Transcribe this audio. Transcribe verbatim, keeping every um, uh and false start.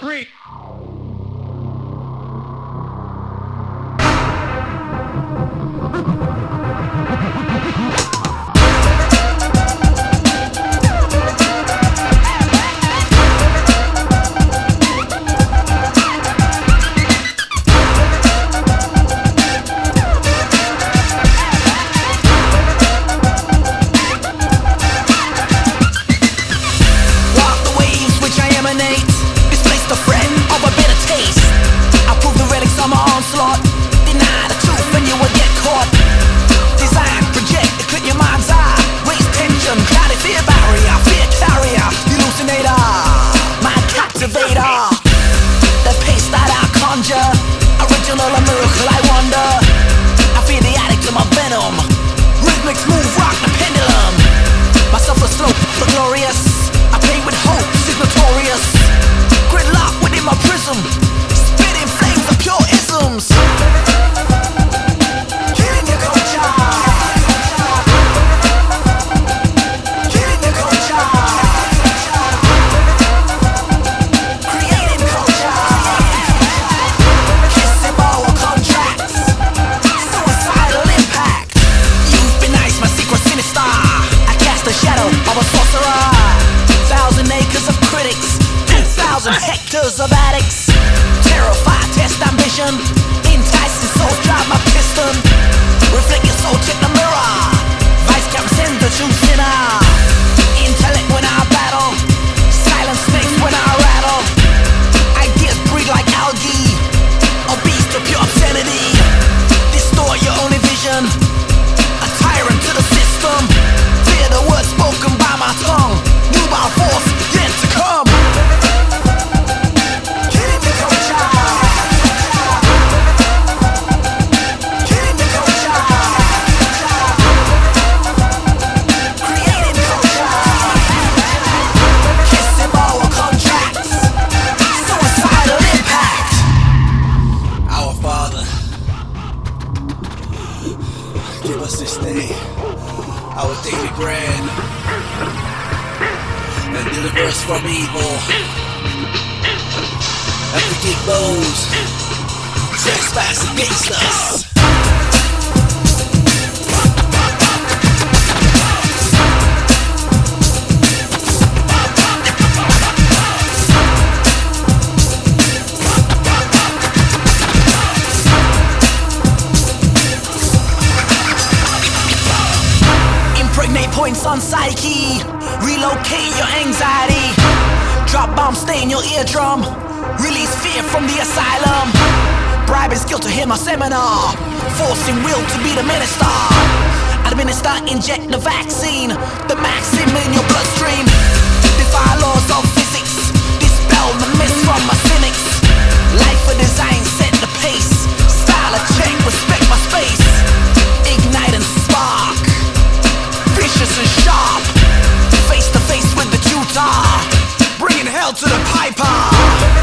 three. The pace that I conjure, original, a miracle, I wonder. I feel the addict to my venom, rhythmic, smooth rock, the pendulum. Myself a slow, but glorious. I play with hope, notorious. Gridlock within my prism, spitting flames of pure isms. Killing your culture, killing your culture. Of a sorcerer, thousand acres of critics, two thousand hectares of addicts. Terrified, test ambition, enticing souls drive my piston. Reflect your soul, check the mirror. Vice cap send the true sinner. Intellect when I battle, silent snakes when I rattle. Ideas breed like algae, a beast of pure obscenity. Distort your only vision, a tyrant to the system. Fear the words spoken by my tongue, nubile force yet to come. Killing the culture, killing the culture, creating culture, kissing all contracts, suicidal impact. Our Father, give us this day our daily bread, and deliver us from evil, and forgive those who trespass against us. Points on psyche, relocate your anxiety. Drop bombs, stay in your eardrum. Release fear from the asylum. Bribe is guilt to hear my seminar. Forcing will to be the minister. Administer, inject the vaccine. The maxim in your bloodstream. Defy laws of physics. Dispel the myths from my cynics. Life for design, set the pace. Style a check, respect my space. Ignite and spark. Vicious and sharp, face to face with the tutor, bringing hell to the piper.